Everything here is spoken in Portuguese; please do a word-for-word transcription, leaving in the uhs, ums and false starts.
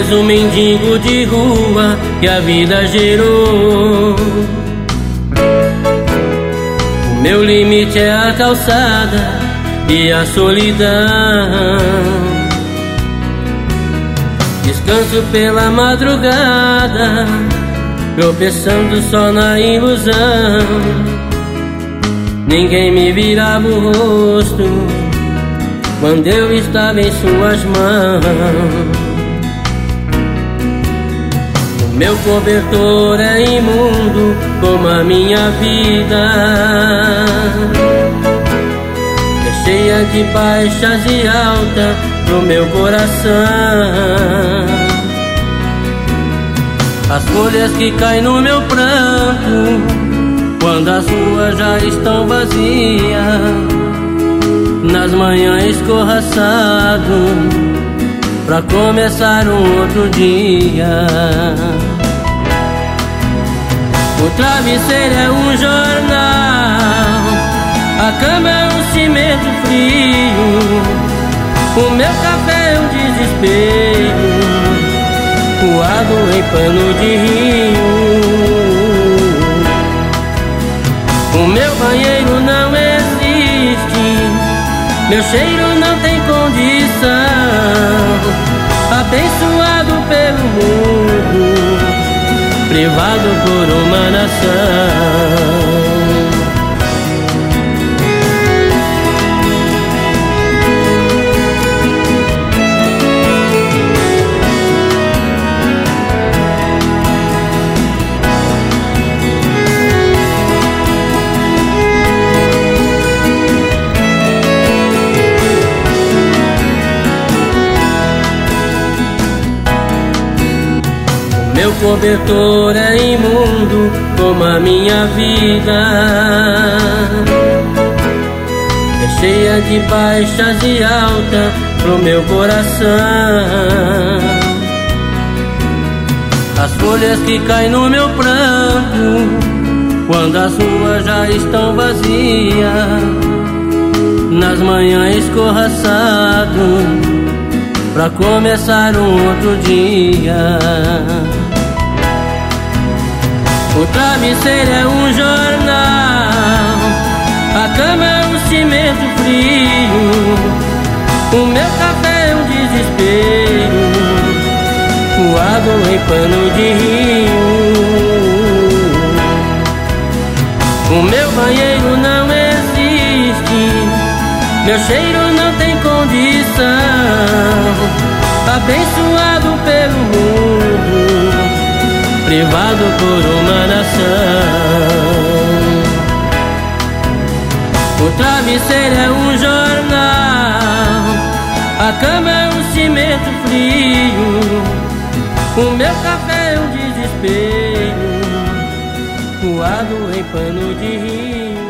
és um mendigo de rua que a vida gerou. O meu limite é a calçada e a solidão. Descanso pela madrugada, tropeçando só na ilusão. Ninguém me virava o rosto quando eu estava em suas mãos. O meu cobertor é imundo como a minha vida, é cheia de baixas e alta pro meu coração. As folhas que caem no meu pranto quando as ruas já estão vazias, nas manhãs escorraçado pra começar um outro dia. O travesseiro é um jornal, a cama é um cimento frio, o meu café é um desespero, coado em pano de rio. O meu banheiro não existe, meu cheiro não tem condição, abençoado pelo mundo, privado por uma nação. Meu cobertor é imundo como a minha vida, é cheia de baixas e alta pro meu coração. As folhas que caem no meu pranto quando as ruas já estão vazias, nas manhãs escorraçado pra começar um outro dia. O travesseiro é um jornal, a cama é um cimento frio, o meu café é um desespero, coado em pano de rio. O meu banheiro não existe, meu cheiro não tem condição, abençoado pelo mundo, privado por uma nação. O travesseiro é um jornal, a cama é um cimento frio, o meu café é um desespero, coado em pano de rio.